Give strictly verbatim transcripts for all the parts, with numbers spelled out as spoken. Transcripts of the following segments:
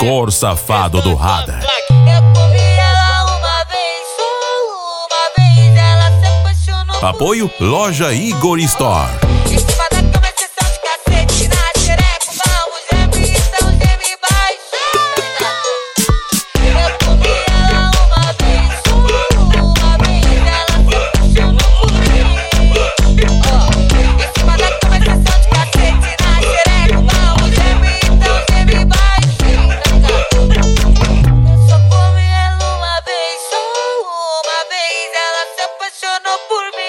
hardcore safado do radar. Eu comi ela uma vez, só uma vez, ela se apaixonou. Apoio Loja Igor Store. Em cima da cama é sessão de cacete, na xereca o vamos geme, então geme baixada. Eu comi ela uma vez, só uma vez, ela se apaixonou por mim. Ó, em cima da cama é sessão de cacete, na xereca o vamos geme, então geme baixada. Eu só comi ela uma vez, só uma vez, ela se apaixonou por mim.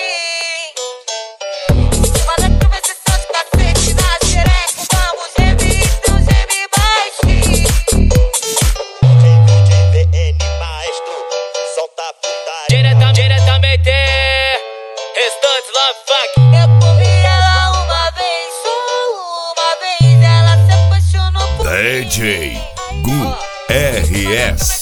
Diretamente, Restantes Love Fuck. Eu comi ela uma vez, só uma vez, ela se apaixonou por mim. D J Gu R S.